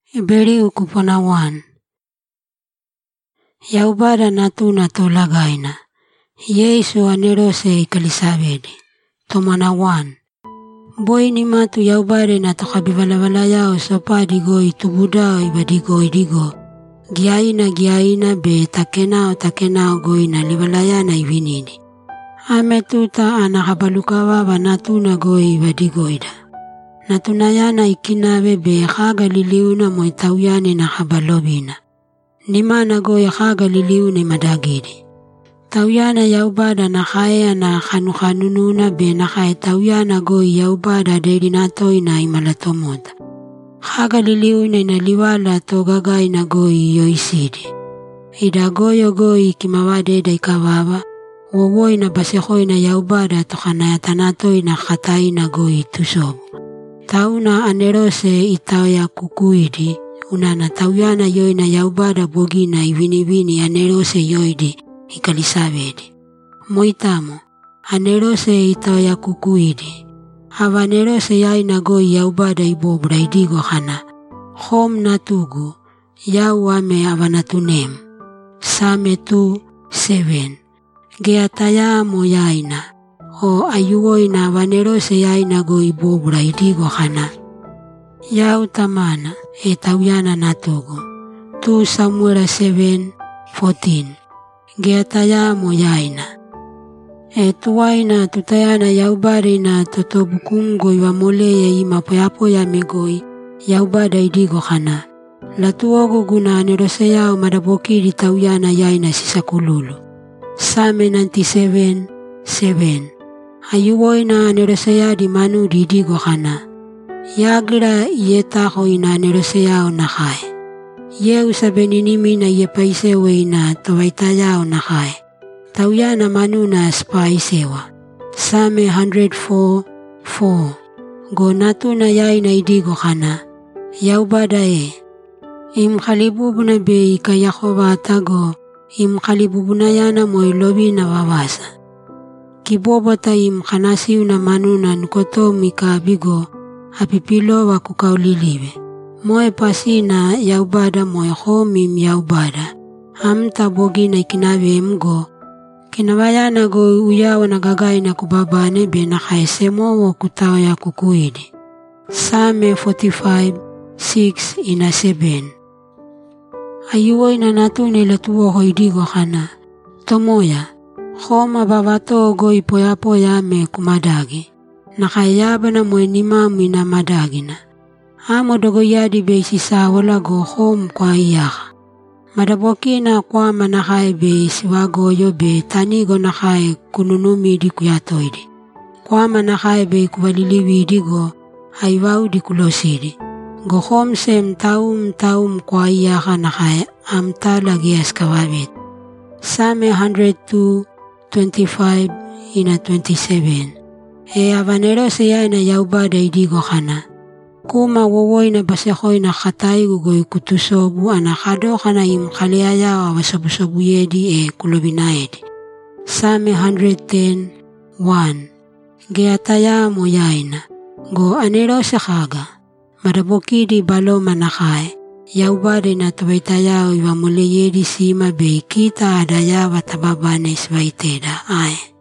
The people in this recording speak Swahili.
Iberi ukupona 1. Yaubada natuna tolagaina. Yesu anerose ikalisabedi. Tomana 1. Boy ni matu yaubada na tokabivalawala yao sopadi goi tubudao ibadigo idigo. Giaina be takenao goi na liwalayana ivinidi. Ametuta anakabalukawa natuna goi ibadigoida. Natunayana ikinawe be haga liliuna moitauyane na habalobina. Nimana goi haga liliuna madagidi. Tauyana yaubada na haya na hanuhanununa be na haya tauyana goi yaubada dedinatoi na imalatomoda. Haga liliuna na liwala togagai na goi yoisidi. Ida goyo goi kimawade da ikawaba. Wawoi na basehoi na yaubada tokanayatanatoi na katai na goi tusobu. Tauna anerose itaya kukuidi. Unana tauyana yoi na yaubada bogina ivinivini anerose yoidi ikalisabedi. Moitamo, anerose itaya kukuidi. Hava anerose yai na goi yaubada ibobra idigo hana. Hom natugu, yauame avanatunem. Same 2:7. Geataya mo yaina. O ayuoi na vanerose yaina goi bobra idigo hana. Yau tamana tauyana natugu. 2 Samuel 7:14. Geataya mo yaina. Tuwaina tutayana yaubari na totobukungo iwamoleye imapoyapoya megoi. Yaubada idigo hana. Latuogo guna anerose yao madabokiri tauyana yaina sisakululu. Psalm 97:7. Ayuoi na anerose yao di manu didigo hana. Yagira iyetaho ina anerose yao na hai. Ye usabeninimi na yepaisewe ina towaitayao na hai. Tauyana manu na spaisewa. Psalm 104:4. Go natuna yaina idigo hana. Yaubada imkalibubuna be ika Yahova atago. Imkalibubuna yana moilobi na wawasa. Kibobota imkanasiu na manuna nukoto mikabigo. Apipilo wa kukauliliwe. Moe pasina yaubada moe homim yaubada. Hamta bogi na ikinawe mgo. Kinawayana go uyawa na gagai na kubabane be na kaesemo wo kutawa ya kukuidi. Psalm 45:6-7. Ayuoi na natune latuo hoidigo hana. Tomoya, homa babato go ipoyapoya me kumadagi. Nakayaba na mwenima ina madagina. Amo dogo yadi be sisawala go home kwa iyaka. Madaboki na kwa manakae be siwagoyo be tanigo nakae kununumi di kuyatoidi. Kwa manakae be kubaliliwi digo aiwau di kulosidi. Go home sem taum kwa iyaka nakae amta lagi eskawabit. Psalm 102:25-27. Avanerose ya na yaubada idigo hana. Kuma wawoi na basehoi na katai gugoi kutusobu anakado hana imkalea yao wasabusobu yedi kulobinaedi. Psalm 110:1. Geataya mo yaina. Go anerose haga. Madabokidi balo manakae. Yaubada na tawaitayao iwamole yedi sima be kita adaya watababane swaiteda.